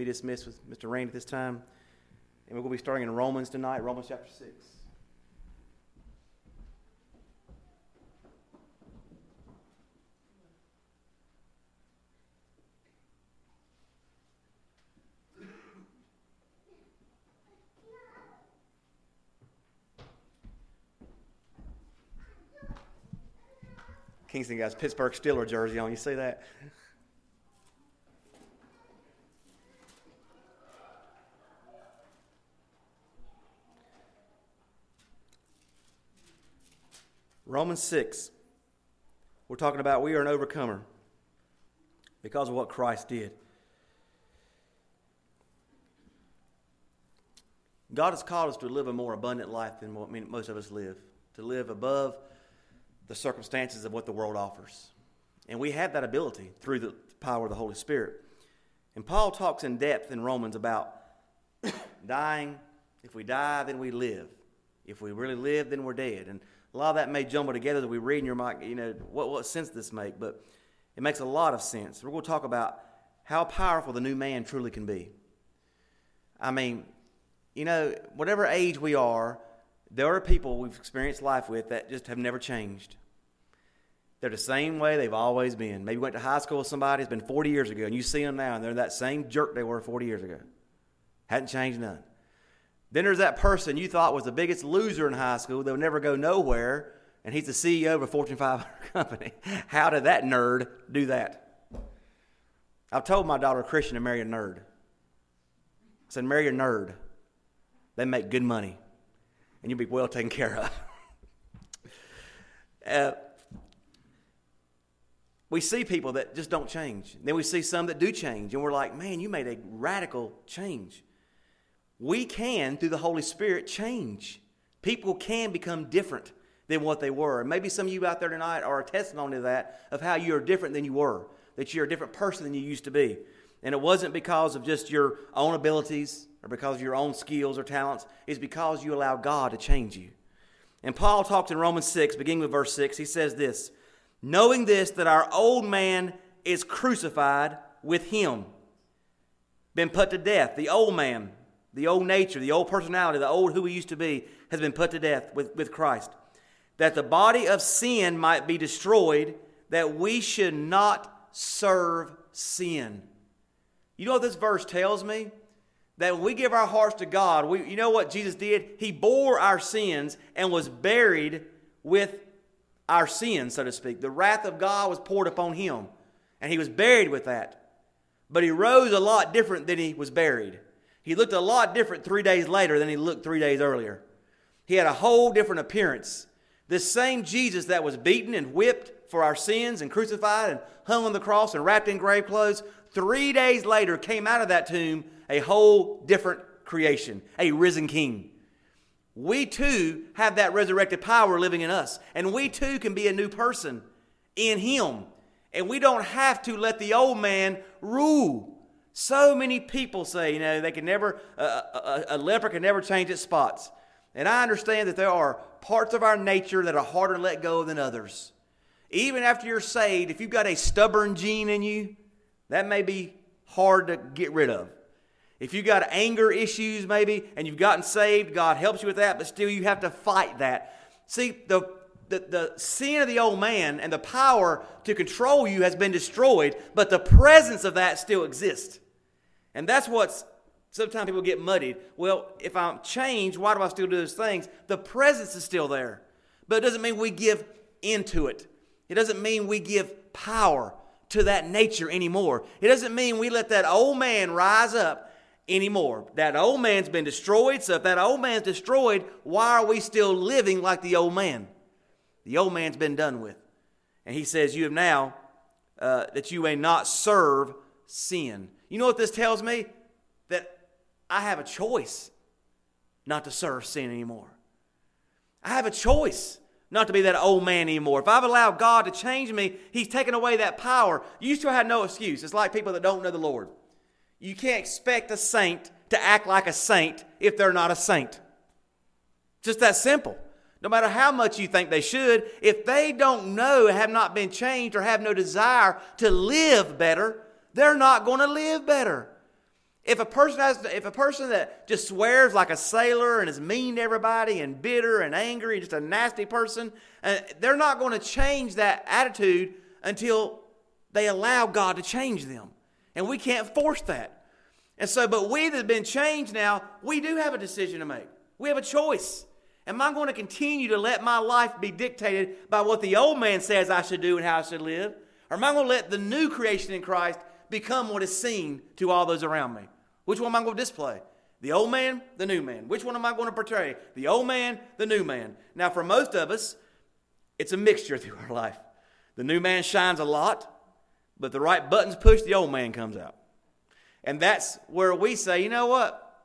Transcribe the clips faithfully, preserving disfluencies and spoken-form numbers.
dismissed with Mister Randy at this time. And we're going to be starting in Romans tonight, Romans chapter six. Kingston got his Pittsburgh Steelers jersey on. You see that? Romans six. We're talking about we are an overcomer because of what Christ did. God has called us to live a more abundant life than what most of us live. To live above the circumstances of what the world offers. And we have that ability through the power of the Holy Spirit. And Paul talks in depth in Romans about dying. If we die, then we live. If we really live, then we're dead. And a lot of that may jumble together as we read in your mind, you know, what, what sense does this make? But it makes a lot of sense. We're going to talk about how powerful the new man truly can be. I mean, you know, whatever age we are, there are people we've experienced life with that just have never changed. They're the same way they've always been. Maybe you went to high school with somebody, it's been forty years ago, and you see them now, and they're that same jerk they were forty years ago. Hadn't changed none. Then there's that person you thought was the biggest loser in high school. They'll never go nowhere, and he's the C E O of a Fortune five hundred company. How did that nerd do that? I've told my daughter Christian to marry a nerd. I said, marry a nerd. They make good money, and you'll be well taken care of. uh, we see people that just don't change. Then we see some that do change, and we're like, man, you made a radical change. We can, through the Holy Spirit, change. People can become different than what they were. And maybe some of you out there tonight are a testimony to that, of how you are different than you were, that you're a different person than you used to be. And it wasn't because of just your own abilities or because of your own skills or talents. It's because you allow God to change you. And Paul talks in Romans six, beginning with verse six, he says this, knowing this, that our old man is crucified with him, been put to death. The old man, the old nature, the old personality, the old who we used to be, has been put to death with, with Christ. That the body of sin might be destroyed, that we should not serve sin. You know what this verse tells me? That when we give our hearts to God, we, you know what Jesus did? He bore our sins and was buried with our sins, so to speak. The wrath of God was poured upon him, and he was buried with that. But he rose a lot different than he was buried. He looked a lot different three days later than he looked three days earlier. He had a whole different appearance. This same Jesus that was beaten and whipped for our sins and crucified and hung on the cross and wrapped in grave clothes, three days later came out of that tomb a whole different creation, a risen king. We too have that resurrected power living in us. And we too can be a new person in him. And we don't have to let the old man rule. So many people say, you know, they can never, uh, a, a leper can never change its spots. And I understand that there are parts of our nature that are harder to let go than others. Even after you're saved, if you've got a stubborn gene in you, that may be hard to get rid of. If you've got anger issues maybe, and you've gotten saved, God helps you with that, but still you have to fight that. See, the, the, the sin of the old man and the power to control you has been destroyed, but the presence of that still exists. And that's what's, sometimes people get muddied. Well, if I'm changed, why do I still do those things? The presence is still there. But it doesn't mean we give into it. It doesn't mean we give power to that nature anymore. It doesn't mean we let that old man rise up anymore. That old man's been destroyed, so if that old man's destroyed, why are we still living like the old man? The old man's been done with. And he says, you have now, uh, that you may not serve sin. You know what this tells me? That I have a choice not to serve sin anymore. I have a choice not to be that old man anymore. If I've allowed God to change me, he's taken away that power. You still have no excuse. It's like people that don't know the Lord. You can't expect a saint to act like a saint if they're not a saint. Just that simple. No matter how much you think they should, if they don't know, have not been changed, or have no desire to live better, they're not going to live better. If a person has, if a person that just swears like a sailor and is mean to everybody and bitter and angry, just a nasty person, uh, they're not going to change that attitude until they allow God to change them. And we can't force that. And so, but we that have been changed now, we do have a decision to make. We have a choice. Am I going to continue to let my life be dictated by what the old man says I should do and how I should live? Or am I going to let the new creation in Christ become what is seen to all those around me? Which one am I going to display? The old man, the new man. Which one am I going to portray? The old man, the new man. Now, for most of us, it's a mixture through our life. The new man shines a lot, but the right buttons push, the old man comes out. And that's where we say, you know what?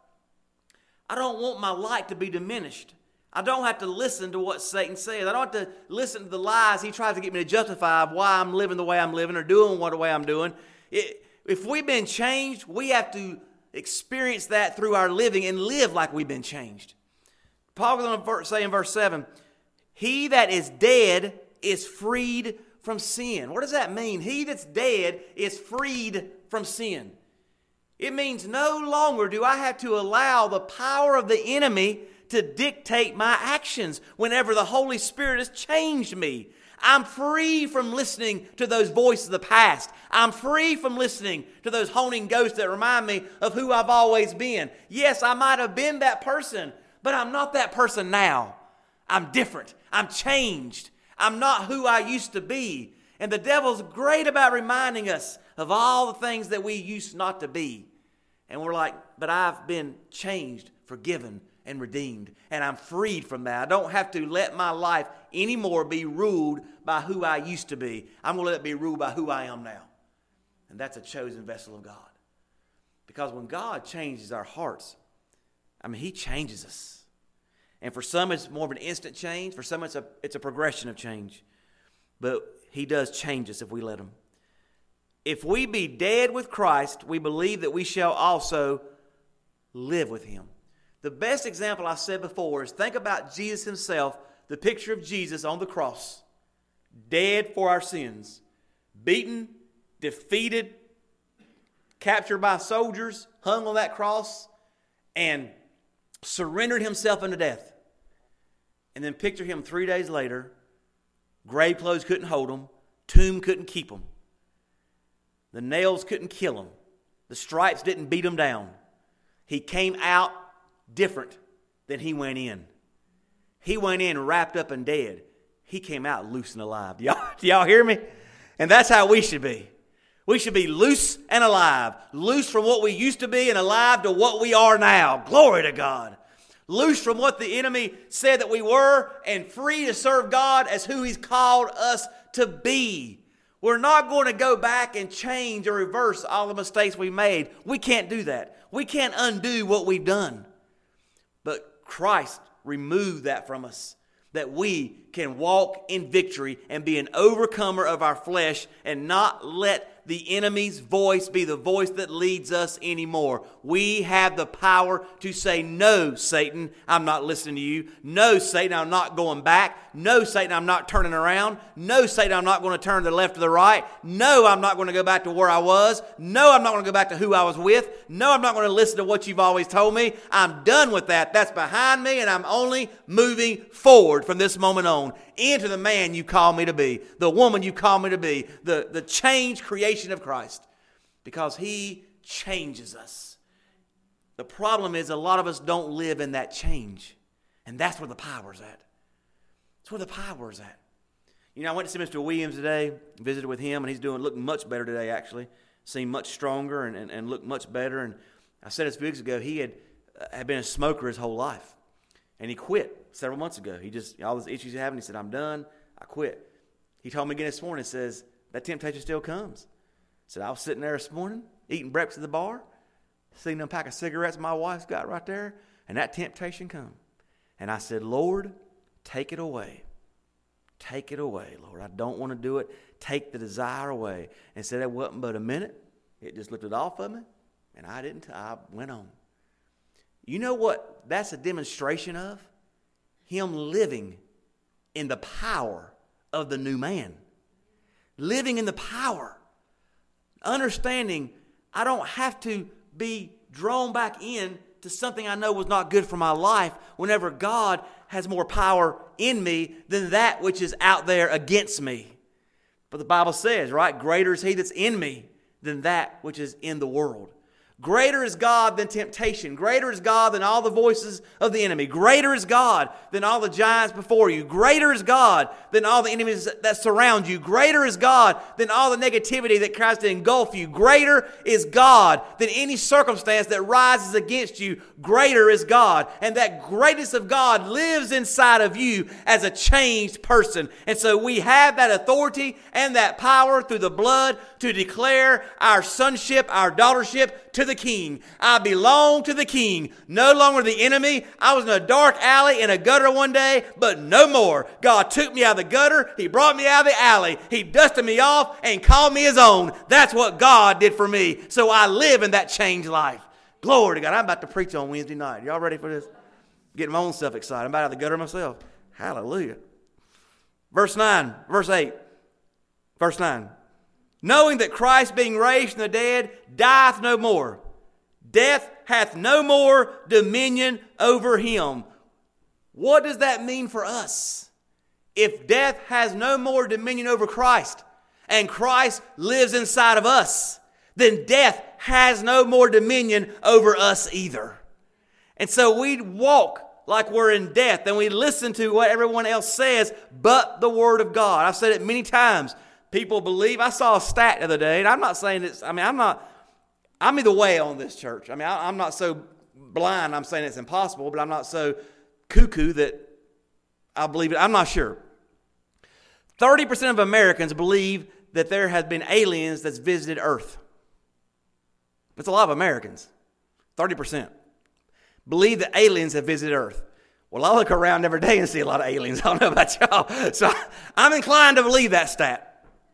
I don't want my light to be diminished. I don't have to listen to what Satan says. I don't have to listen to the lies he tries to get me to justify of why I'm living the way I'm living or doing what the way I'm doing. It, if we've been changed, we have to experience that through our living and live like we've been changed. Paul goes on to say in verse seven, he that is dead is freed from sin. What does that mean? He that's dead is freed from sin. It means no longer do I have to allow the power of the enemy to dictate my actions whenever the Holy Spirit has changed me. I'm free from listening to those voices of the past. I'm free from listening to those haunting ghosts that remind me of who I've always been. Yes, I might have been that person, but I'm not that person now. I'm different. I'm changed. I'm not who I used to be. And the devil's great about reminding us of all the things that we used not to be. And we're like, but I've been changed, forgiven, and redeemed. And I'm freed from that. I don't have to let my life anymore be ruled by who I used to be. I'm going to let it be ruled by who I am now. And that's a chosen vessel of God. Because when God changes our hearts, I mean, he changes us. And for some, it's more of an instant change. For some, it's a, it's a progression of change. But he does change us if we let him. If we be dead with Christ, we believe that we shall also live with him. The best example I said before is think about Jesus himself, the picture of Jesus on the cross, dead for our sins, beaten, defeated, captured by soldiers, hung on that cross, and surrendered himself unto death. And then picture him three days later, grave clothes couldn't hold him, tomb couldn't keep him. The nails couldn't kill him. The stripes didn't beat him down. He came out different than he went in. He went in wrapped up and dead. He came out loose and alive. Do y'all, do y'all hear me? And that's how we should be. We should be loose and alive. Loose from what we used to be and alive to what we are now. Glory to God. Loose from what the enemy said that we were and free to serve God as who he's called us to be. We're not going to go back and change or reverse all the mistakes we made. We can't do that. We can't undo what we've done. But Christ removed that from us, that we can walk in victory and be an overcomer of our flesh and not let the enemy's voice be the voice that leads us anymore. We have the power to say, no, Satan, I'm not listening to you. No, Satan, I'm not going back. No, Satan, I'm not turning around. No, Satan, I'm not going to turn to the left or the right. No, I'm not going to go back to where I was. No, I'm not going to go back to who I was with. No, I'm not going to listen to what you've always told me. I'm done with that. That's behind me, and I'm only moving forward from this moment on into the man you call me to be, the woman you call me to be, the, the changed creation of Christ, because he changes us. The problem is a lot of us don't live in that change, and that's where the power's at. That's where the power's at. You know, I went to see Mister Williams today, visited with him, and he's doing looking much better today, actually. Seemed much stronger and, and, and looked much better. And I said this a few weeks ago, he had, uh, had been a smoker his whole life, and he quit several months ago. He just, all those issues he had, and he said, I'm done, I quit. He told me again this morning, he says, that temptation still comes. He said, I was sitting there this morning, eating breakfast at the bar, seeing them pack of cigarettes my wife's got right there, and that temptation come. And I said, Lord, take it away. Take it away, Lord. I don't want to do it. Take the desire away. And said, it wasn't but a minute. It just lifted off of me, and I didn't, I went on. You know what that's a demonstration of? Him living in the power of the new man. Living in the power. Understanding I don't have to be drawn back in to something I know was not good for my life whenever God has more power in me than that which is out there against me. But the Bible says, right, greater is he that's in me than that which is in the world. Greater is God than temptation. Greater is God than all the voices of the enemy. Greater is God than all the giants before you. Greater is God than all the enemies that surround you. Greater is God than all the negativity that tries to engulf you. Greater is God than any circumstance that rises against you. Greater is God. And that greatness of God lives inside of you as a changed person. And so we have that authority and that power through the blood to declare our sonship, our daughtership to the King. I belong to the King. No longer the enemy. I was in a dark alley in a gutter one day, but no more. God took me out of the gutter. He brought me out of the alley. He dusted me off and called me his own. That's what God did for me. So I live in that changed life. Glory to God. I'm about to preach on Wednesday night. Y'all ready for this? Getting my own self excited. I'm about out of the gutter myself. Hallelujah. Verse nine, verse eight. Verse nine. Knowing that Christ being raised from the dead dieth no more. Death hath no more dominion over him. What does that mean for us? If death has no more dominion over Christ and Christ lives inside of us, then death has no more dominion over us either. And so we walk like we're in death and we listen to what everyone else says but the Word of God. I've said it many times. People believe. I saw a stat the other day, and I'm not saying it's, I mean, I'm not, I'm either way on this church. I mean, I, I'm not so blind, I'm saying it's impossible, but I'm not so cuckoo that I believe it. I'm not sure. thirty percent of Americans believe that there has been aliens that's visited Earth. That's a lot of Americans. thirty percent believe that aliens have visited Earth. Well, I look around every day and see a lot of aliens. I don't know about y'all. So I'm inclined to believe that stat.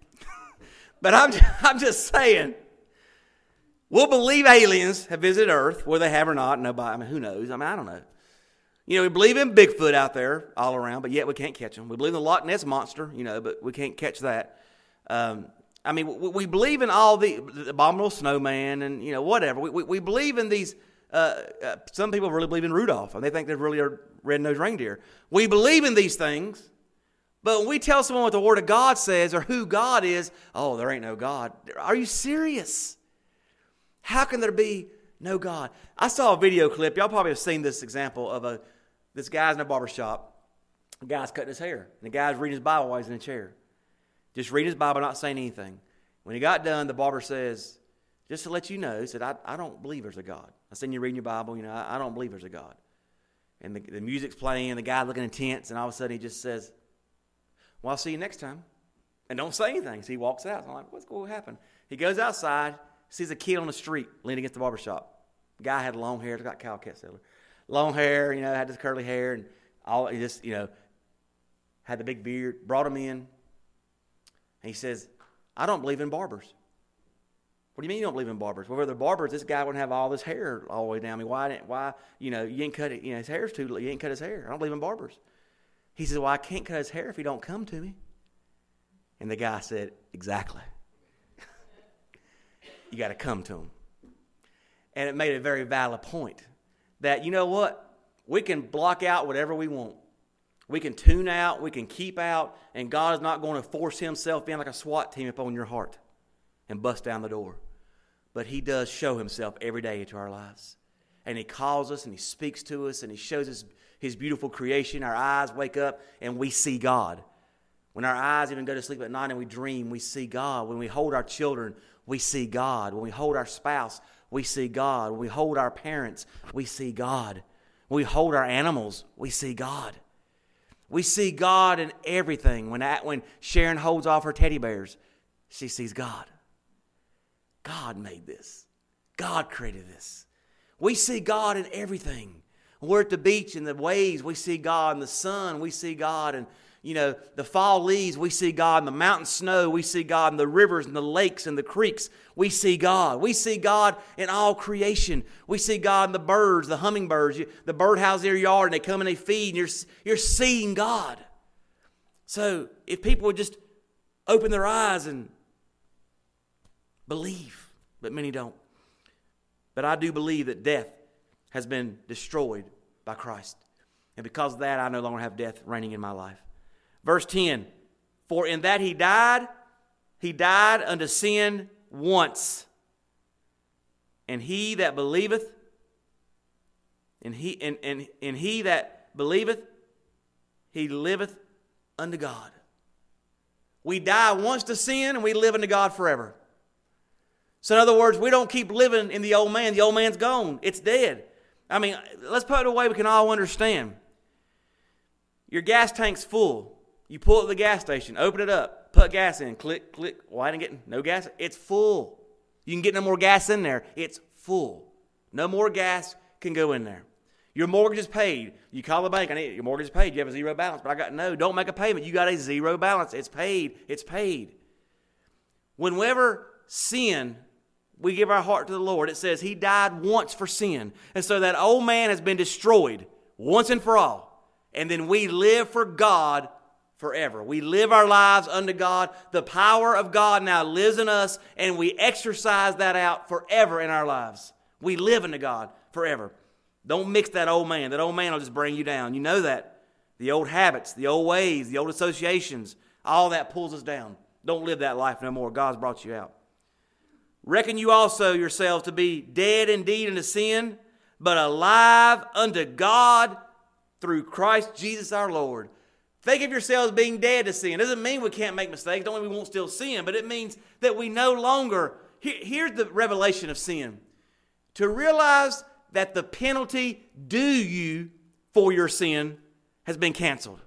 But I'm just, I'm just saying, we'll believe aliens have visited Earth, whether they have or not. Nobody, I mean, who knows? I mean, I don't know. You know, we believe in Bigfoot out there all around, but yet we can't catch them. We believe in the Loch Ness Monster, you know, but we can't catch that. Um, I mean, we, we believe in all the, the abominable snowman and, you know, whatever. We, we, we believe in these. Uh, uh, some people really believe in Rudolph, and they think they really are red-nosed reindeer. We believe in these things. But when we tell someone what the Word of God says or who God is, oh, there ain't no God. Are you serious? How can there be no God? I saw a video clip. Y'all probably have seen this example of a this guy's in a barber shop. The guy's cutting his hair. And the guy's reading his Bible while he's in a chair. Just reading his Bible, not saying anything. When he got done, the barber says, just to let you know, he said, I, I don't believe there's a God. I seen you reading your Bible. You know, I, I don't believe there's a God. And the, the music's playing, and the guy looking intense, and all of a sudden he just says, well, I'll see you next time. And don't say anything. So he walks out. So I'm like, what's going to happen? He goes outside, sees a kid on the street leaning against the barbershop. The guy had long hair. It's got cow cat seller. Long hair, you know, had this curly hair. And all he just, you know, had the big beard. Brought him in. And he says, I don't believe in barbers. What do you mean you don't believe in barbers? Well, if they're barbers, this guy wouldn't have all this hair all the way down. I mean, why, didn't, why, you know, you ain't cut it, you know, his hair's too, you ain't cut his hair. I don't believe in barbers. He says, well, I can't cut his hair if he don't come to me. And the guy said, exactly. You got to come to him. And it made a very valid point that, you know what? We can block out whatever we want. We can tune out. We can keep out. And God is not going to force himself in like a SWAT team upon your heart and bust down the door. But he does show himself every day into our lives. And he calls us and he speaks to us and he shows us his beautiful creation. Our eyes wake up and we see God. When our eyes even go to sleep at night and we dream, we see God. When we hold our children, we see God. When we hold our spouse, we see God. When we hold our parents, we see God. When we hold our animals, we see God. We see God in everything. When, when Sharon holds off her teddy bears, she sees God. God made this. God created this. We see God in everything. We're at the beach in the waves, we see God. In the sun, we see God. And, you know, the fall leaves, we see God. In the mountain snow, we see God. In the rivers and the lakes and the creeks, we see God. We see God in all creation. We see God in the birds, the hummingbirds. You, the birdhouse in your yard, and they come and they feed, and you're, you're seeing God. So if people would just open their eyes and believe, but many don't. But I do believe that death has been destroyed by Christ. And because of that, I no longer have death reigning in my life. Verse ten, for in that he died, he died unto sin once. And he that believeth, and he and, and, and he that believeth, he liveth unto God. We die once to sin and we live unto God forever. So in other words, we don't keep living in the old man. The old man's gone. It's dead. I mean, let's put it away we can all understand. Your gas tank's full. You pull up at the gas station, open it up, put gas in, click, click. Why ain't I getting no gas? It's full. You can get no more gas in there. It's full. No more gas can go in there. Your mortgage is paid. You call the bank. I need your mortgage is paid. You have a zero balance. But I got no. Don't make a payment. You got a zero balance. It's paid. It's paid. Whenever sin, we give our heart to the Lord, it says he died once for sin. And so that old man has been destroyed once and for all. And then we live for God forever. We live our lives unto God. The power of God now lives in us, and we exercise that out forever in our lives. We live unto God forever. Don't mix that old man. That old man will just bring you down. You know that. The old habits, the old ways, the old associations, all that pulls us down. Don't live that life no more. God's brought you out. Reckon you also yourselves to be dead indeed unto sin, but alive unto God through Christ Jesus our Lord. Think of yourselves being dead to sin. It doesn't mean we can't make mistakes. Don't mean we won't still sin, but it means that we no longer... Here, here's the revelation of sin. To realize that the penalty due you for your sin has been canceled.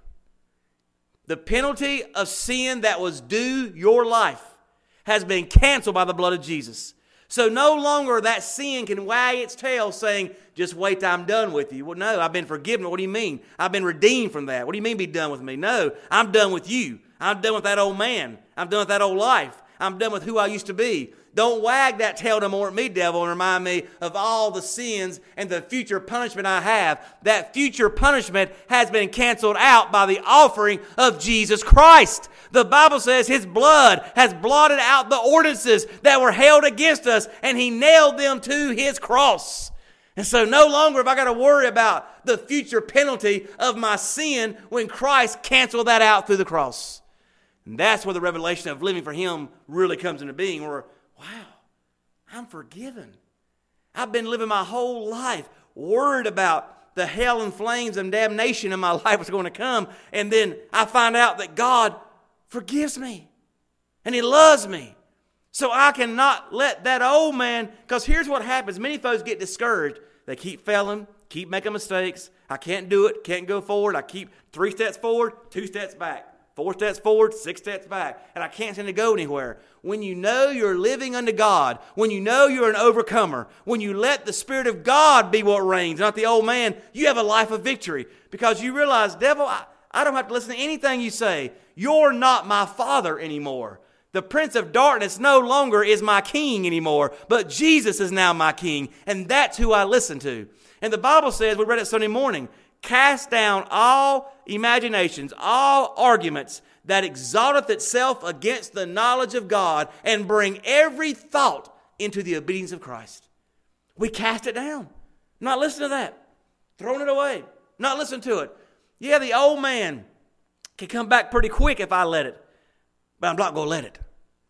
The penalty of sin that was due your life has been canceled by the blood of Jesus. So no longer that sin can wag its tail saying, just wait till I'm done with you. Well, no, I've been forgiven. What do you mean? I've been redeemed from that. What do you mean be done with me? No, I'm done with you. I'm done with that old man. I'm done with that old life. I'm done with who I used to be. Don't wag that tail no more at me, devil, and remind me of all the sins and the future punishment I have. That future punishment has been canceled out by the offering of Jesus Christ. The Bible says his blood has blotted out the ordinances that were held against us, and he nailed them to his cross. And so no longer have I got to worry about the future penalty of my sin when Christ canceled that out through the cross. And that's where the revelation of living for him really comes into being, where, wow, I'm forgiven. I've been living my whole life worried about the hell and flames and damnation in my life was going to come. And then I find out that God forgives me and he loves me. So I cannot let that old man, because here's what happens. Many folks get discouraged. They keep failing, keep making mistakes. I can't do it, can't go forward. I keep three steps forward, two steps back. Four steps forward, six steps back. And I can't seem to go anywhere. When you know you're living unto God, when you know you're an overcomer, when you let the Spirit of God be what reigns, not the old man, you have a life of victory. Because you realize, devil, I, I don't have to listen to anything you say. You're not my father anymore. The prince of darkness no longer is my king anymore, but Jesus is now my king. And that's who I listen to. And the Bible says, we read it Sunday morning, cast down all imaginations, all arguments that exalteth itself against the knowledge of God, and bring every thought into the obedience of Christ. We cast it down. Not listening to that. Throwing it away. Not listening to it. Yeah, the old man can come back pretty quick if I let it. But I'm not going to let it.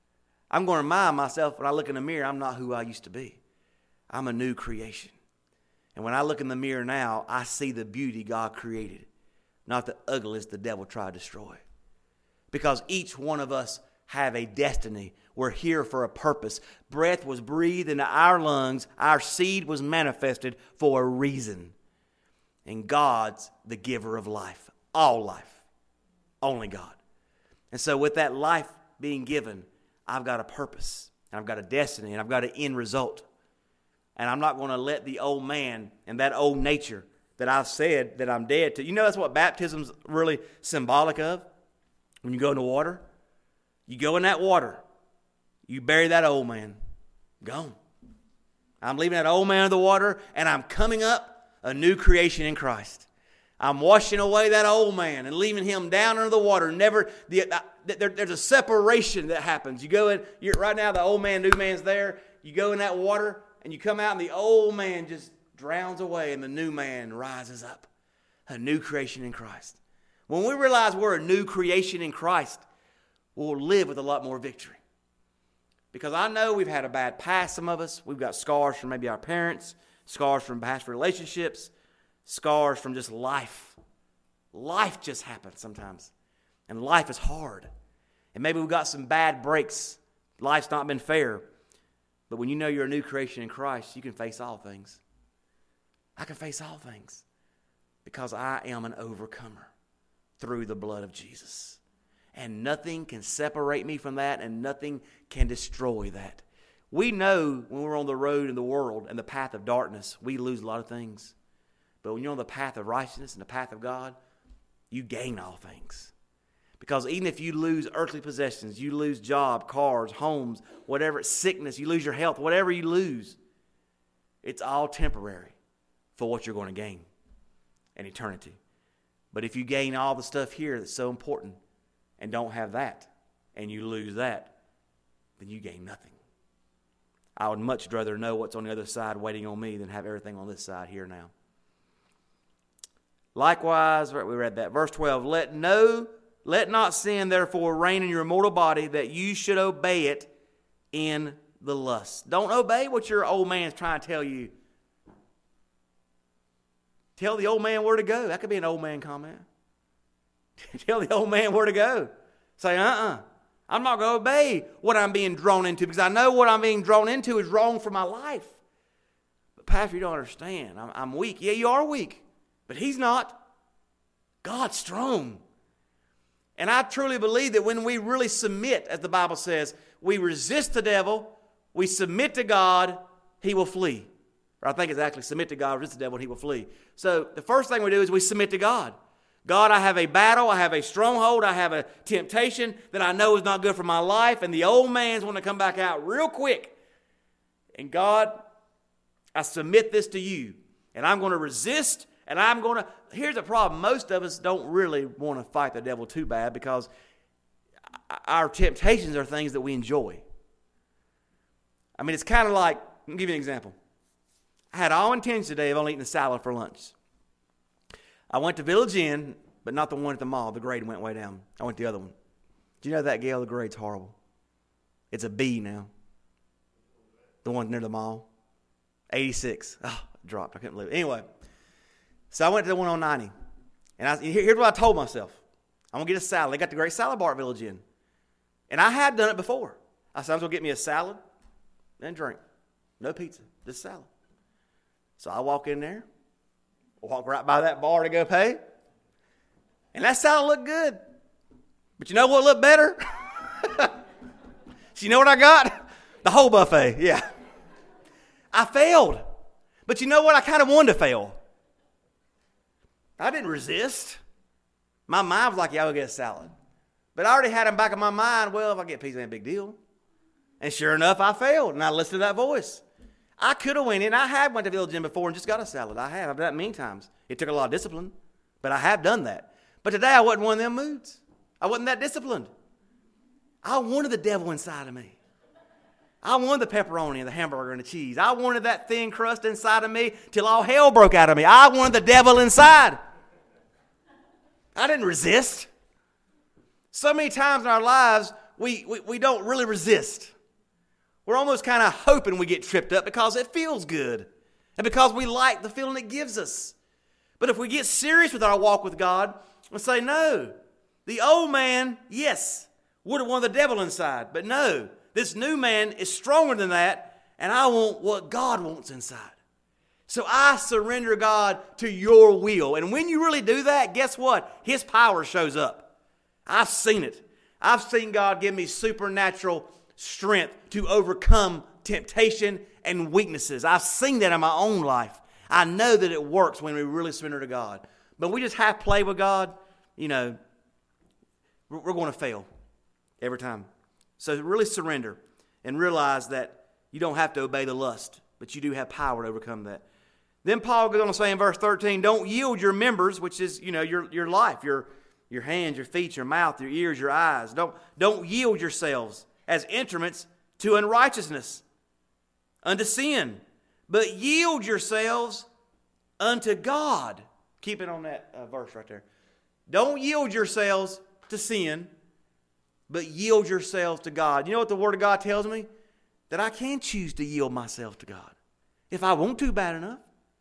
I'm going to remind myself when I look in the mirror, I'm not who I used to be. I'm a new creation. And when I look in the mirror now, I see the beauty God created, not the ugliness the devil tried to destroy. Because each one of us have a destiny. We're here for a purpose. Breath was breathed into our lungs. Our seed was manifested for a reason. And God's the giver of life. All life. Only God. And so with that life being given, I've got a purpose. And I've got a destiny. And I've got an end result. And I'm not going to let the old man and that old nature that I've said that I'm dead to. You know that's what baptism's really symbolic of? When you go in the water, you go in that water, you bury that old man. Gone. I'm leaving that old man in the water, and I'm coming up a new creation in Christ. I'm washing away that old man and leaving him down under the water. Never, the, uh, there, there's a separation that happens. You go in, you're, right now the old man, new man's there. You go in that water, and you come out and the old man just drowns away and the new man rises up. A new creation in Christ. When we realize we're a new creation in Christ, we'll live with a lot more victory. Because I know we've had a bad past, some of us. We've got scars from maybe our parents, scars from past relationships, scars from just life. Life just happens sometimes. And life is hard. And maybe we've got some bad breaks. Life's not been fair. But when you know you're a new creation in Christ, you can face all things. I can face all things. Because I am an overcomer through the blood of Jesus. And nothing can separate me from that, and nothing can destroy that. We know when we're on the road in the world and the path of darkness, we lose a lot of things. But when you're on the path of righteousness and the path of God, you gain all things. Because even if you lose earthly possessions, you lose job, cars, homes, whatever, sickness, you lose your health, whatever you lose, it's all temporary for what you're going to gain. And eternity. But if you gain all the stuff here that's so important and don't have that, and you lose that, then you gain nothing. I would much rather know what's on the other side waiting on me than have everything on this side here now. Likewise, we read that. Verse twelve, let no, let not sin therefore reign in your mortal body, that you should obey it in the lust. Don't obey what your old man's trying to tell you. Tell the old man where to go. That could be an old man comment. Tell the old man where to go. Say, uh-uh. I'm not going to obey what I'm being drawn into because I know what I'm being drawn into is wrong for my life. But Pastor, you don't understand. I'm, I'm weak. Yeah, you are weak. But he's not. God's strong. And I truly believe that when we really submit, as the Bible says, we resist the devil, we submit to God, he will flee. Or I think it's actually submit to God, resist the devil, and he will flee. So the first thing we do is we submit to God. God, I have a battle, I have a stronghold, I have a temptation that I know is not good for my life, and the old man's want to come back out real quick. And God, I submit this to you, and I'm going to resist, and I'm going to... Here's the problem. Most of us don't really want to fight the devil too bad because our temptations are things that we enjoy. I mean, it's kind of like... I'll give you an example. I had all intentions today of only eating a salad for lunch. I went to Village Inn, but not the one at the mall. The grade went way down. I went to the other one. Do you know that, Gail? The grade's horrible. It's a B now. The one near the mall. eighty-six. Oh, it dropped. I couldn't believe it. Anyway, so I went to the one on ninety. And I, here's what I told myself. I'm going to get a salad. They got the great salad bar at Village Inn. And I had done it before. I said, I'm going to get me a salad and drink. No pizza, just salad. So I walk in there, walk right by that bar to go pay, and that salad looked good. But you know what looked better? So you know what I got? The whole buffet, yeah. I failed. But you know what? I kind of wanted to fail. I didn't resist. My mind was like, yeah, I'll get a salad. But I already had in the back of my mind, well, if I get pizza, ain't a big deal. And sure enough, I failed, and I listened to that voice. I could have went in. I have went to Village Inn before and just got a salad. I have. I've done that many times. It took a lot of discipline, but I have done that. But today I wasn't one of them moods. I wasn't that disciplined. I wanted the devil inside of me. I wanted the pepperoni and the hamburger and the cheese. I wanted that thin crust inside of me till all hell broke out of me. I wanted the devil inside. I didn't resist. So many times in our lives, we, we, we don't really resist. We're almost kind of hoping we get tripped up because it feels good and because we like the feeling it gives us. But if we get serious with our walk with God and say, no, the old man, yes, would have wanted the devil inside. But no, this new man is stronger than that, and I want what God wants inside. So I surrender, God, to your will. And when you really do that, guess what? His power shows up. I've seen it. I've seen God give me supernatural strength to overcome temptation and weaknesses. I've seen that in my own life. I know that it works when we really surrender to God. But we just half play with God, you know, we're going to fail every time. So really surrender and realize that you don't have to obey the lust, but you do have power to overcome that. Then Paul goes on to say in verse thirteen, don't yield your members, which is, you know, your, your life, your, your hands, your feet, your mouth, your ears, your eyes. Don't, don't yield yourselves as instruments to unrighteousness, unto sin, but yield yourselves unto God. Keep it on that uh, verse right there. Don't yield yourselves to sin, but yield yourselves to God. You know what the Word of God tells me? That I can choose to yield myself to God if I want to bad enough.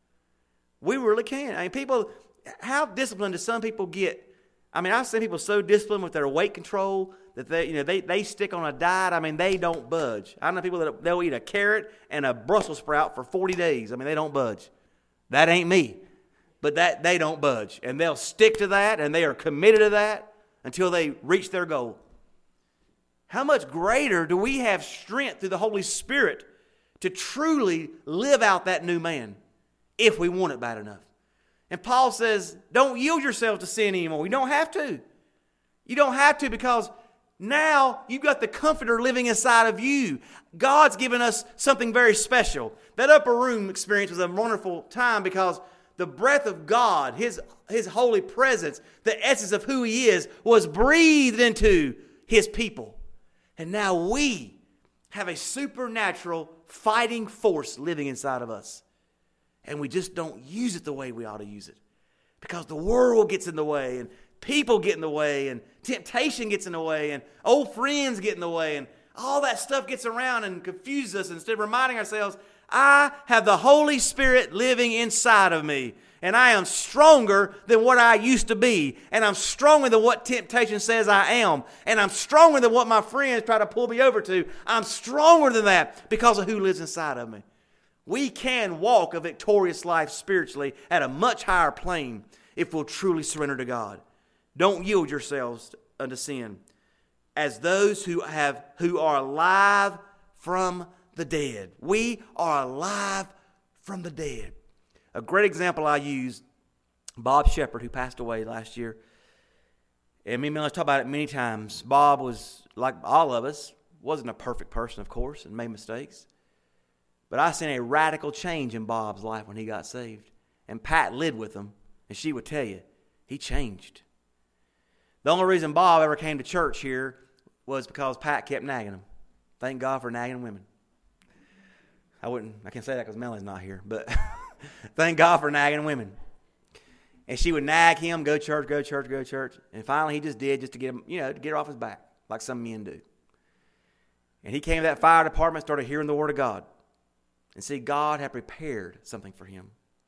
We really can. I mean, people, how disciplined do some people get? I mean, I've seen people so disciplined with their weight control that they, you know, they, they stick on a diet. I mean, they don't budge. I know people that they'll eat a carrot and a Brussels sprout for forty days. I mean, they don't budge. That ain't me. But that they don't budge. And they'll stick to that, and they are committed to that until they reach their goal. How much greater do we have strength through the Holy Spirit to truly live out that new man if we want it bad enough? And Paul says, don't yield yourself to sin anymore. You don't have to. You don't have to, because now you've got the Comforter living inside of you. God's given us something very special. That upper room experience was a wonderful time because the breath of God, His, His holy presence, the essence of who He is, was breathed into His people. And now we have a supernatural fighting force living inside of us. And we just don't use it the way we ought to use it. Because the world gets in the way, and people get in the way, and temptation gets in the way, and old friends get in the way, and all that stuff gets around and confuses us. Instead of reminding ourselves, I have the Holy Spirit living inside of me, and I am stronger than what I used to be, and I'm stronger than what temptation says I am, and I'm stronger than what my friends try to pull me over to. I'm stronger than that because of who lives inside of me. We can walk a victorious life spiritually at a much higher plane if we'll truly surrender to God. Don't yield yourselves unto sin, as those who have who are alive from the dead. We are alive from the dead. A great example I use, Bob Shepard, who passed away last year. And me and Melanie talked about it many times. Bob was, like all of us, wasn't a perfect person, of course, and made mistakes. But I seen a radical change in Bob's life when he got saved. And Pat lived with him, and she would tell you, he changed. The only reason Bob ever came to church here was because Pat kept nagging him. Thank God for nagging women. I wouldn't, I can't say that because Melanie's not here, but thank God for nagging women. And she would nag him, go church, go church, go church. And finally he just did just to get him, you know, to get her off his back, like some men do. And he came to that fire department, started hearing the Word of God. And see, God had prepared something for him.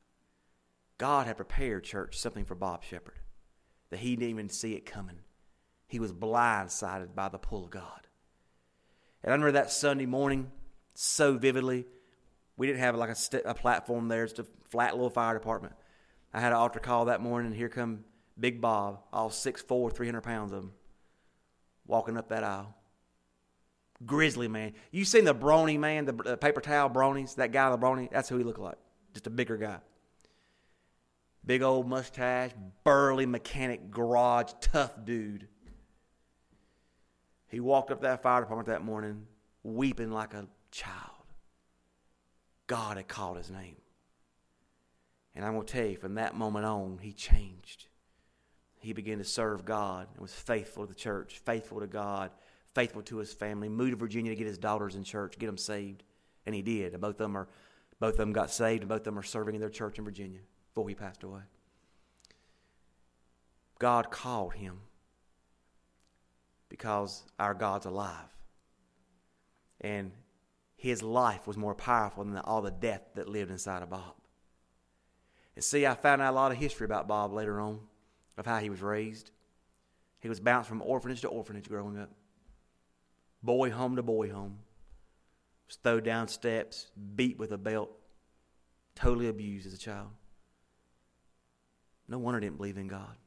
God had prepared, church, something for Bob Shepard that he didn't even see it coming. He was blindsided by the pull of God. And I remember that Sunday morning so vividly. We didn't have like a, st- a platform there. It's a flat little fire department. I had an altar call that morning, and here come Big Bob, all six foot four, three hundred pounds of him, walking up that aisle. Grizzly man. You seen the brawny man, the, the paper towel bronies, that guy, the brawny? That's who he looked like. Just a bigger guy. Big old mustache, burly mechanic garage, tough dude. He walked up that fire department that morning, weeping like a child. God had called his name. And I'm going to tell you, from that moment on, he changed. He began to serve God and was faithful to the church, faithful to God, faithful to his family, moved to Virginia to get his daughters in church, get them saved. And he did. And both of them are, both of them got saved, and both of them are serving in their church in Virginia before he passed away. God called him because our God's alive. And his life was more powerful than all the death that lived inside of Bob. And see, I found out a lot of history about Bob later on, of how he was raised. He was bounced from orphanage to orphanage growing up. Boy home to boy home. Was thrown down steps, beat with a belt, totally abused as a child. No wonder he didn't believe in God.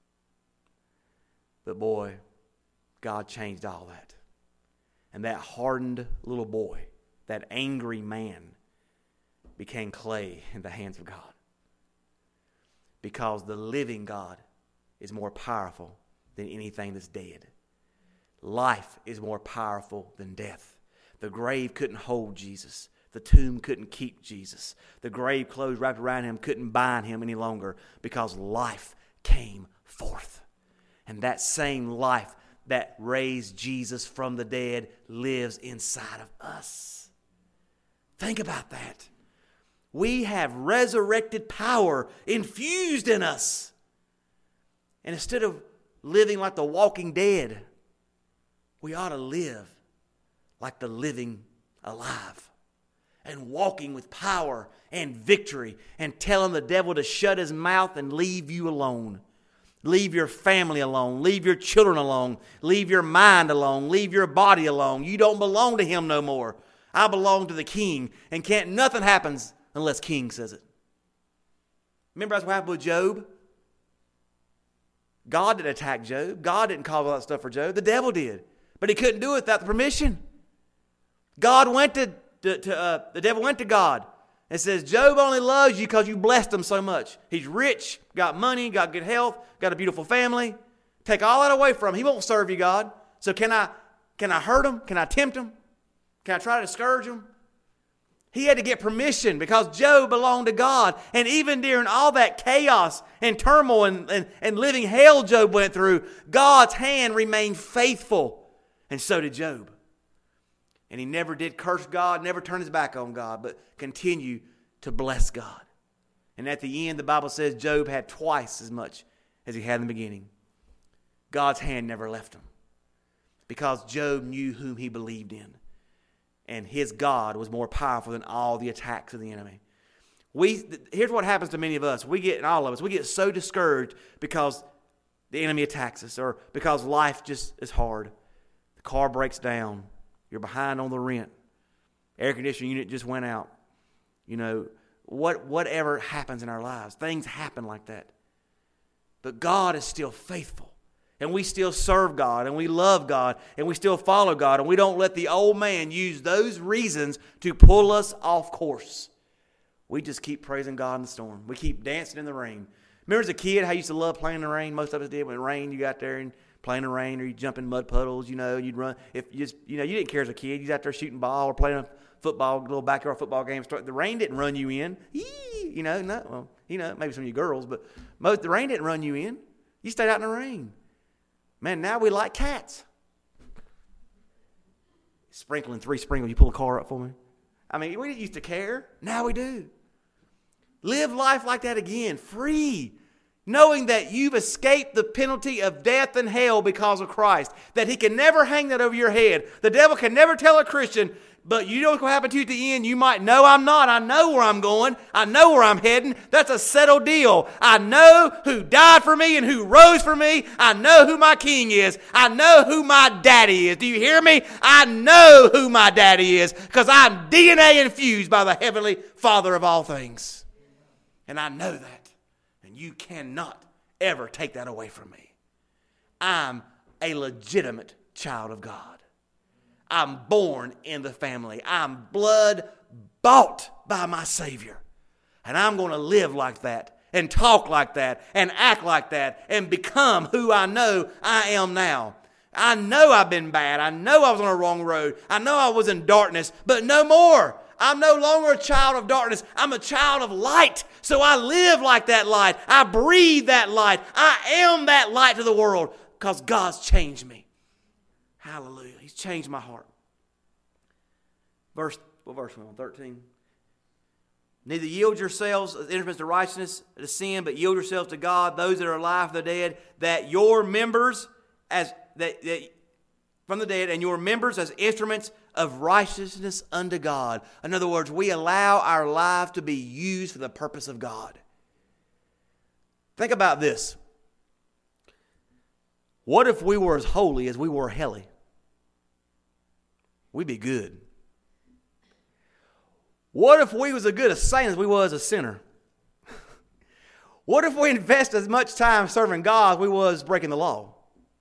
But boy, God changed all that. And that hardened little boy, that angry man, became clay in the hands of God. Because the living God is more powerful than anything that's dead. Life is more powerful than death. The grave couldn't hold Jesus. The tomb couldn't keep Jesus. The grave clothes wrapped around him couldn't bind him any longer, because life came forth. And that same life that raised Jesus from the dead lives inside of us. Think about that. We have resurrected power infused in us. And instead of living like the walking dead, we ought to live like the living alive. And walking with power and victory and telling the devil to shut his mouth and leave you alone. Leave your family alone. Leave your children alone. Leave your mind alone. Leave your body alone. You don't belong to him no more. I belong to the King, and can't nothing happens unless King says it. Remember that's what happened with Job? God didn't attack Job. God didn't cause all that stuff for Job. The devil did. But he couldn't do it without the permission. God went to, to, to uh, the devil went to God and says, Job only loves you because you blessed him so much. He's rich, got money, got good health, got a beautiful family. Take all that away from him. He won't serve you, God. So can I, can I hurt him? Can I tempt him? Can I try to discourage him? He had to get permission because Job belonged to God. And even during all that chaos and turmoil and, and, and living hell Job went through, God's hand remained faithful. And so did Job. And he never did curse God, never turned his back on God, but continued to bless God. And at the end, the Bible says Job had twice as much as he had in the beginning. God's hand never left him because Job knew whom he believed in. And his God was more powerful than all the attacks of the enemy. We here's what happens to many of us. We get, and all of us, we get so discouraged because the enemy attacks us or because life just is hard. The car breaks down. You're behind on the rent. Air conditioning unit just went out. You know, what whatever happens in our lives. Things happen like that. But God is still faithful. And we still serve God, and we love God, and we still follow God, and we don't let the old man use those reasons to pull us off course. We just keep praising God in the storm. We keep dancing in the rain. Remember as a kid how you used to love playing in the rain? Most of us did. When it rained, you got there and playing in the rain, or you jump in mud puddles, you know, and you'd run. If you just, you know, you didn't care as a kid. You was out there shooting ball or playing a football, little backyard football game. The rain didn't run you in. Yee, you know, no, well, you know, maybe some of you girls, but most the rain didn't run you in. You stayed out in the rain. Man, now we like cats. Sprinkling three sprinkles. You pull a car up for me? I mean, we didn't used to care. Now we do. Live life like that again. Free. Knowing that you've escaped the penalty of death and hell because of Christ. That he can never hang that over your head. The devil can never tell a Christian, but you know what's going to happen to you at the end? You might know I'm not. I know where I'm going. I know where I'm heading. That's a settled deal. I know who died for me and who rose for me. I know who my king is. I know who my daddy is. Do you hear me? I know who my daddy is because I'm D N A infused by the heavenly Father of all things. And I know that. And you cannot ever take that away from me. I'm a legitimate child of God. I'm born in the family. I'm blood bought by my Savior. And I'm going to live like that and talk like that and act like that and become who I know I am now. I know I've been bad. I know I was on a wrong road. I know I was in darkness, but no more. I'm no longer a child of darkness. I'm a child of light. So I live like that light. I breathe that light. I am that light to the world because God's changed me. Hallelujah. He's changed my heart. Verse, what verse are we on? thirteen. Neither yield yourselves as instruments to righteousness, to sin, but yield yourselves to God, those that are alive from the dead, that your members as that, that from the dead, and your members as instruments of righteousness unto God. In other words, we allow our life to be used for the purpose of God. Think about this. What if we were as holy as we were helly? We'd be good. What if we was as good a saint as we was a sinner? What if we invest as much time serving God as we was breaking the law?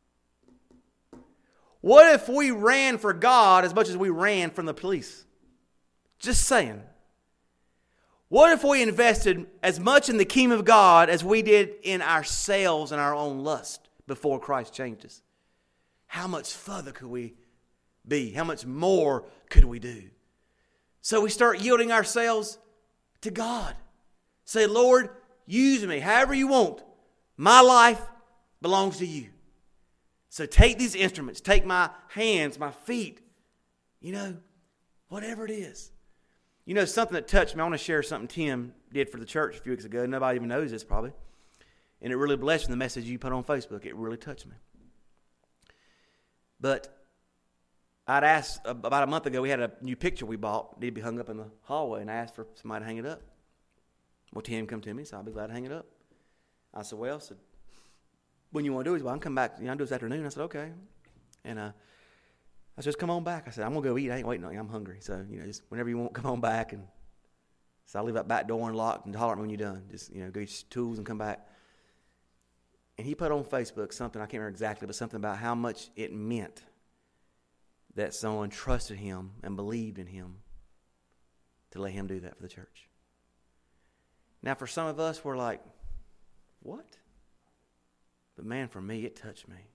What if we ran for God as much as we ran from the police? Just saying. What if we invested as much in the kingdom of God as we did in ourselves and our own lust before Christ changed us? How much further could we be? How much more could we do? So we start yielding ourselves to God. Say, Lord, use me however you want. My life belongs to you. So take these instruments, take my hands, my feet, you know, whatever it is. You know, something that touched me, I want to share something Tim did for the church a few weeks ago. Nobody even knows this probably. And it really blessed me, the message you put on Facebook. It really touched me. But I'd asked, about a month ago, we had a new picture we bought. It needed to be hung up in the hallway, and I asked for somebody to hang it up. Well, Tim come to me, so I'll be glad to hang it up. I said, well, I said, when you want to do it? Well, I can come back, you know, I'll do it this afternoon. I said, okay. And uh, I said, just come on back. I said, I'm going to go eat. I ain't waiting on you. I'm hungry. So, you know, just whenever you want, come on back. And so I'll leave that back door unlocked and holler at me when you're done. Just, you know, go get your tools and come back. And he put on Facebook something, I can't remember exactly, but something about how much it meant that someone trusted him and believed in him to let him do that for the church. Now, for some of us, we're like, what? But man, for me, it touched me.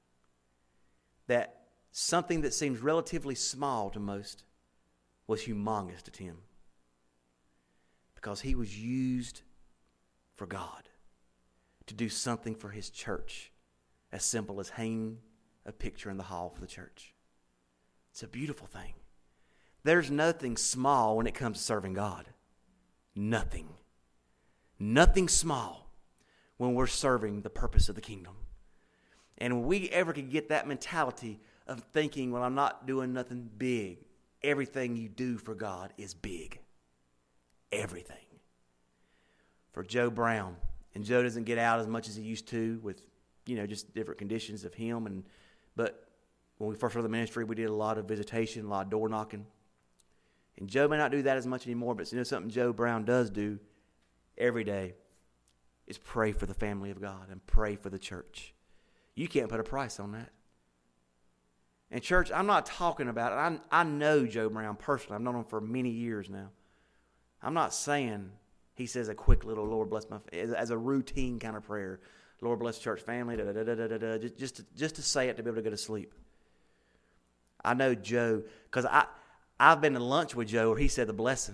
That something that seems relatively small to most was humongous to Tim. Because he was used for God to do something for his church as simple as hanging a picture in the hall for the church. It's a beautiful thing. There's nothing small when it comes to serving God. Nothing. Nothing small when we're serving the purpose of the kingdom. And when we ever could get that mentality of thinking, well, I'm not doing nothing big. Everything you do for God is big. Everything. For Joe Brown, and Joe doesn't get out as much as he used to with, you know, just different conditions of him. And but when we first started the ministry, we did a lot of visitation, a lot of door knocking. And Joe may not do that as much anymore, but you know something Joe Brown does do every day is pray for the family of God and pray for the church. You can't put a price on that. And church, I'm not talking about it. I, I know Joe Brown personally. I've known him for many years now. I'm not saying he says a quick little Lord bless my as, as a routine kind of prayer. Lord bless church family, da, da, da, da, da, da, just, just, to, just to say it to be able to go to sleep. I know Joe, because I, I've been to lunch with Joe where he said the blessing.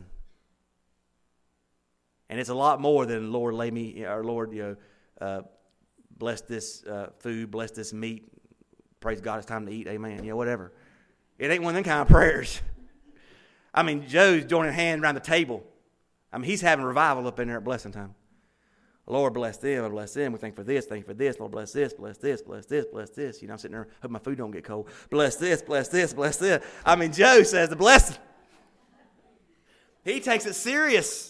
And it's a lot more than Lord lay me, or Lord, you know, uh, bless this uh, food, bless this meat. Praise God, it's time to eat. Amen. You know, whatever. It ain't one of them kind of prayers. I mean, Joe's joining hands around the table. I mean, he's having revival up in there at blessing time. Lord, bless them, bless them. We thank for this, thank for this. Lord, bless this, bless this, bless this, bless this. You know, I'm sitting there, hope my food don't get cold. Bless this, bless this, bless this. I mean, Joe says the blessing. He takes it serious.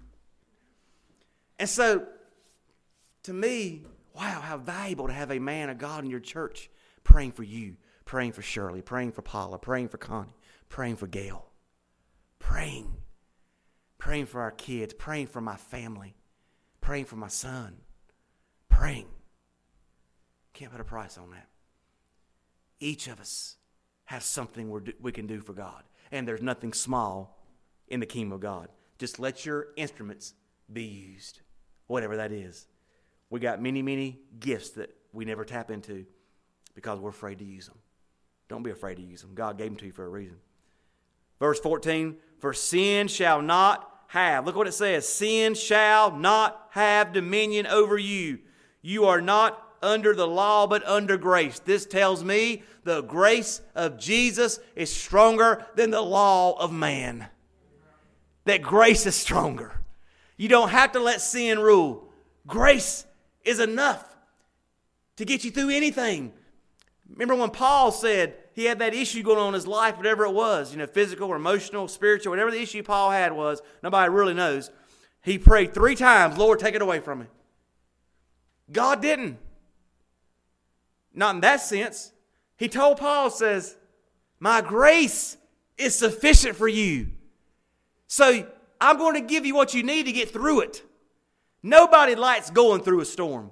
And so, to me, wow, how valuable to have a man of God in your church praying for you, praying for Shirley, praying for Paula, praying for Connie, praying for Gail, praying, praying for our kids, praying for my family, praying for my son, praying. Can't put a price on that. Each of us has something we're, we can do for God, and there's nothing small in the kingdom of God. Just let your instruments be used, whatever that is. We got many, many gifts that we never tap into because we're afraid to use them. Don't be afraid to use them. God gave them to you for a reason. Verse fourteen, for sin shall not have. Look what it says. Sin shall not have dominion over you. You are not under the law, but under grace. This tells me the grace of Jesus is stronger than the law of man. That grace is stronger. You don't have to let sin rule. Grace is enough to get you through anything. Remember when Paul said he had that issue going on in his life, whatever it was, you know, physical or emotional, spiritual, whatever the issue Paul had was, nobody really knows. He prayed three times, Lord, take it away from me. God didn't. Not in that sense. He told Paul, says, my grace is sufficient for you. So I'm going to give you what you need to get through it. Nobody likes going through a storm.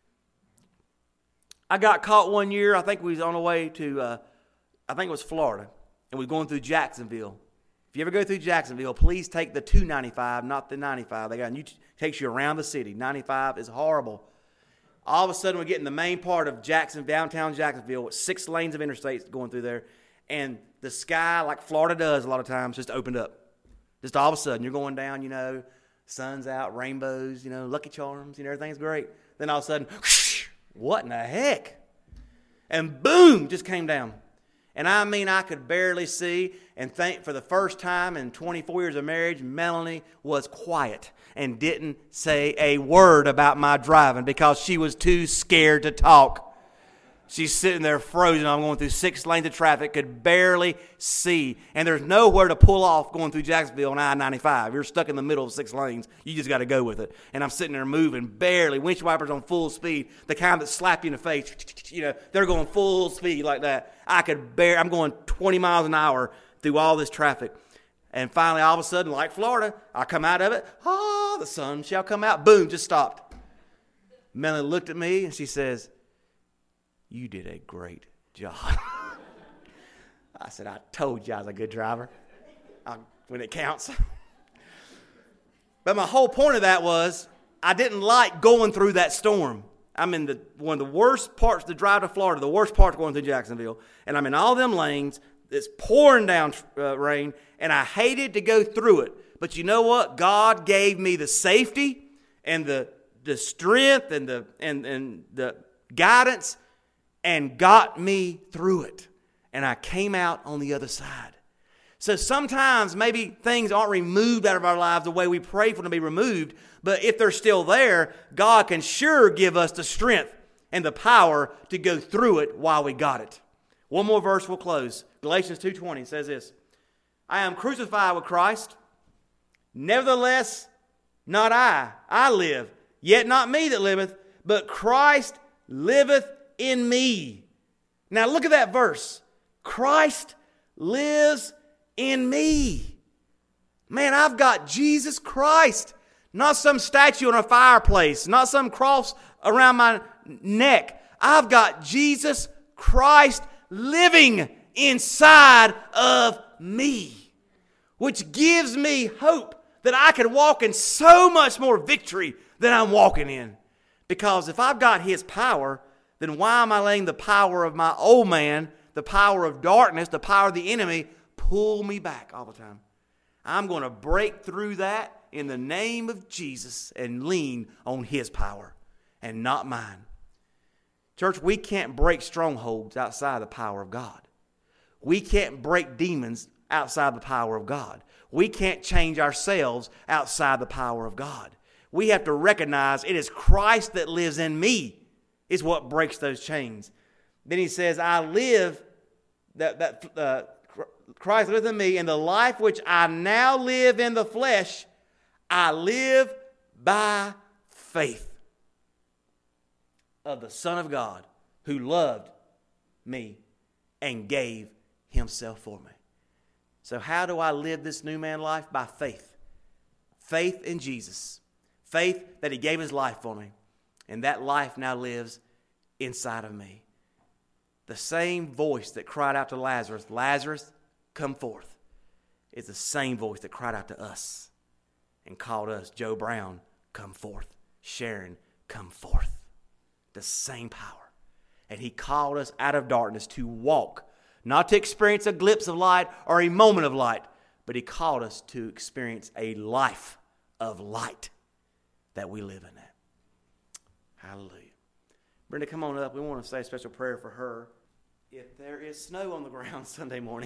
I got caught one year, I think we was on the way to, uh, I think it was Florida, and we were going through Jacksonville. If you ever go through Jacksonville, please take the two ninety-five, not the ninety-five. They got a new, takes you around the city. ninety-five is horrible. All of a sudden, we get in the main part of Jackson, downtown Jacksonville, with six lanes of interstates going through there, and the sky, like Florida does a lot of times, just opened up. Just all of a sudden, you're going down, you know, sun's out, rainbows, you know, Lucky Charms, you know, everything's great. Then all of a sudden, whoosh, what in the heck? And boom, just came down. And I mean, I could barely see, and think for the first time in twenty-four years of marriage, Melanie was quiet and didn't say a word about my driving because she was too scared to talk. She's sitting there frozen. I'm going through six lanes of traffic, could barely see. And there's nowhere to pull off going through Jacksonville on I ninety-five. You're stuck in the middle of six lanes. You just got to go with it. And I'm sitting there moving, barely. Windshield wipers on full speed. The kind that slap you in the face. You know, they're going full speed like that. I could bear, I'm going twenty miles an hour through all this traffic. And finally, all of a sudden, like Florida, I come out of it. Oh, the sun shall come out. Boom, just stopped. Melanie looked at me and she says, "You did a great job." I said, "I told you I was a good driver I, when it counts." But my whole point of that was I didn't like going through that storm. I'm in the one of the worst parts to drive to Florida, the worst part going through Jacksonville. And I'm in all them lanes. It's pouring down uh, rain, and I hated to go through it. But you know what? God gave me the safety and the the strength and the and, and the guidance and got me through it. And I came out on the other side. So sometimes maybe things aren't removed out of our lives the way we pray for them to be removed. But if they're still there, God can sure give us the strength and the power to go through it while we got it. One more verse, we'll close. Galatians two twenty says this. "I am crucified with Christ. Nevertheless, not I. I live. Yet not me that liveth, but Christ liveth in me." Now look at that verse. Christ lives in me. Man, I've got Jesus Christ. Not some statue on a fireplace. Not some cross around my neck. I've got Jesus Christ living inside of me, which gives me hope that I can walk in so much more victory than I'm walking in. Because if I've got His power, then why am I letting the power of my old man, the power of darkness, the power of the enemy, pull me back all the time? I'm going to break through that in the name of Jesus and lean on His power and not mine. Church, we can't break strongholds outside the power of God. We can't break demons outside the power of God. We can't change ourselves outside the power of God. We have to recognize it is Christ that lives in me is what breaks those chains. Then he says, I live, that, that uh, Christ lives in me, and the life which I now live in the flesh, I live by faith of the Son of God who loved me and gave Himself for me. So how do I live this new man life? By faith. Faith in Jesus. Faith that He gave His life for me. And that life now lives inside of me. The same voice that cried out to Lazarus, Lazarus, come forth, is the same voice that cried out to us and called us, Joe Brown, come forth. Sharon, come forth. The same power. And He called us out of darkness to walk, not to experience a glimpse of light or a moment of light, but He called us to experience a life of light that we live in that. Hallelujah. Brenda, come on up. We want to say a special prayer for her. If there is snow on the ground Sunday morning,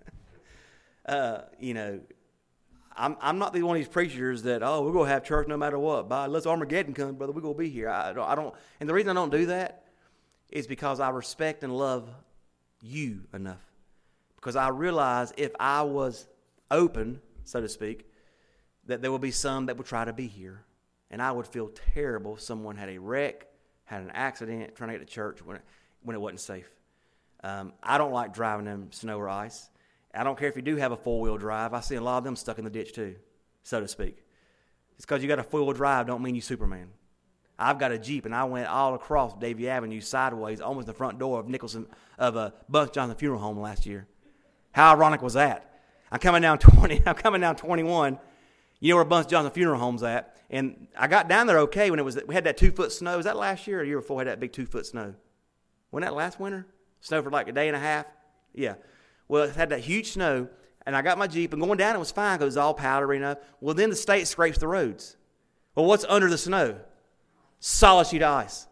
uh, you know, I'm I'm not the one of these preachers that, oh, we're going to have church no matter what. By unless Armageddon comes, brother, we're going to be here. I don't, I don't. And the reason I don't do that is because I respect and love you enough. Because I realize if I was open, so to speak, that there will be some that would try to be here. And I would feel terrible if someone had a wreck, had an accident, trying to get to church when it, when it wasn't safe. Um, I don't like driving in snow or ice. I don't care if you do have a four-wheel drive. I see a lot of them stuck in the ditch too, so to speak. It's because you got a four-wheel drive don't mean you Superman. I've got a Jeep, and I went all across Davie Avenue sideways, almost the front door of Nicholson of a Bunce Johnson Funeral Home last year. How ironic was that? I'm coming down twenty. I'm coming down twenty-one. You know where Bunce Johnson Funeral Home's at? And I got down there okay when it was. We had that two-foot snow. Was that last year or the year before we had that big two-foot snow? Wasn't that last winter? Snow for like a day and a half? Yeah. Well, it had that huge snow, and I got my Jeep, and going down it was fine because it was all powdery enough. Well, then the state scrapes the roads. Well, what's under the snow? Solid sheet of ice.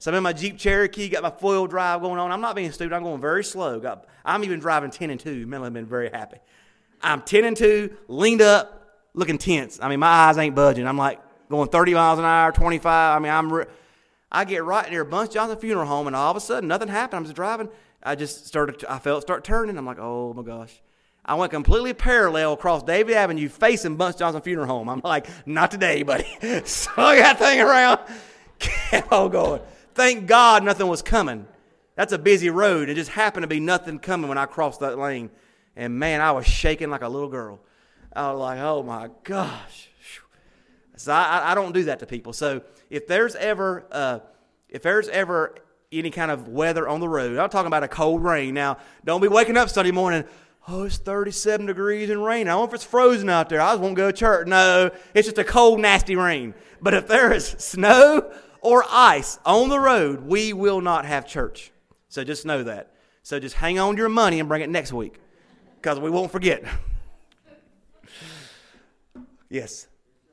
So I'm in my Jeep Cherokee, got my four-wheel drive going on. I'm not being stupid. I'm going very slow. Got, I'm even driving ten and two. Melanie has been very happy. I'm ten and two, leaned up, looking tense. I mean, my eyes ain't budging. I'm like going thirty miles an hour, twenty-five. I mean, I'm. Re- I get right near Bunce Johnson Funeral Home, and all of a sudden, nothing happened. I'm just driving. I just started. I felt start turning. I'm like, oh my gosh. I went completely parallel across David Avenue, facing Bunce Johnson Funeral Home. I'm like, not today, buddy. So I got that thing around, kept on going. Thank God nothing was coming. That's a busy road. It just happened to be nothing coming when I crossed that lane. And, man, I was shaking like a little girl. I was like, oh, my gosh. So I, I don't do that to people. So if there's ever uh, if there's ever any kind of weather on the road, I'm talking about a cold rain. Now, don't be waking up Sunday morning, oh, it's thirty-seven degrees and rain. I don't know if it's frozen out there. I just won't go to church. No, it's just a cold, nasty rain. But if there is snow or ice on the road, we will not have church. So just know that. So just hang on to your money and bring it next week, because we won't forget. Yes.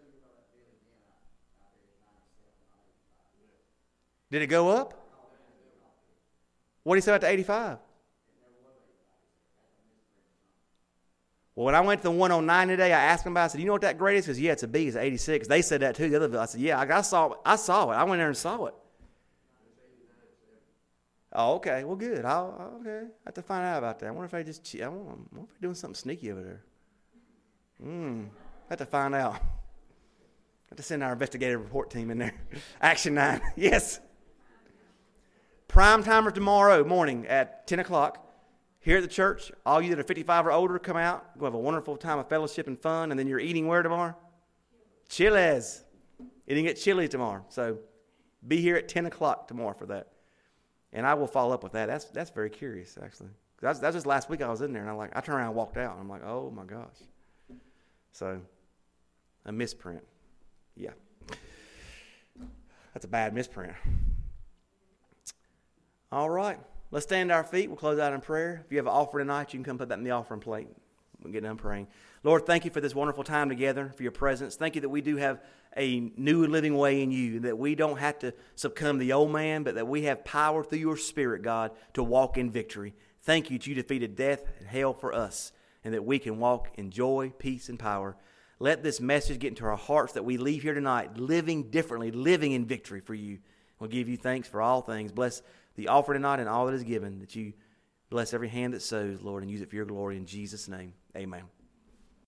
Did it go up? What did he say about the eighty-five? Well, when I went to the one oh nine today, I asked him about it. I said, you know what that grade is? He says, yeah, it's a B. It's eighty-six. They said that too. The other, I said, yeah, I saw it. I saw it. I went there and saw it. Oh, okay. Well, good. I'll, okay. I have to find out about that. I wonder if they just, I wonder if they're doing something sneaky over there. Hmm. I have to find out. I have to send our investigative report team in there. Action nine. Yes. Prime timer tomorrow morning at ten o'clock. Here at the church, all you that are fifty-five or older, come out. We'll have a wonderful time of fellowship and fun. And then you're eating where tomorrow? Chili's. Eating at Chili's tomorrow. So be here at ten o'clock tomorrow for that. And I will follow up with that. That's that's very curious, actually. That's, that's just last week I was in there, and I like I turned around and walked out. And I'm like, oh, my gosh. So a misprint. Yeah. That's a bad misprint. All right. Let's stand to our feet. We'll close out in prayer. If you have an offering tonight, you can come put that in the offering plate. We'll get done praying. Lord, thank you for this wonderful time together, for your presence. Thank you that we do have a new and living way in you, that we don't have to succumb to the old man, but that we have power through your Spirit, God, to walk in victory. Thank you that you defeated death and hell for us, and that we can walk in joy, peace, and power. Let this message get into our hearts that we leave here tonight living differently, living in victory for you. We'll give you thanks for all things. Bless the offering tonight and all that is given, that you bless every hand that sows, Lord, and use it for your glory in Jesus' name. Amen.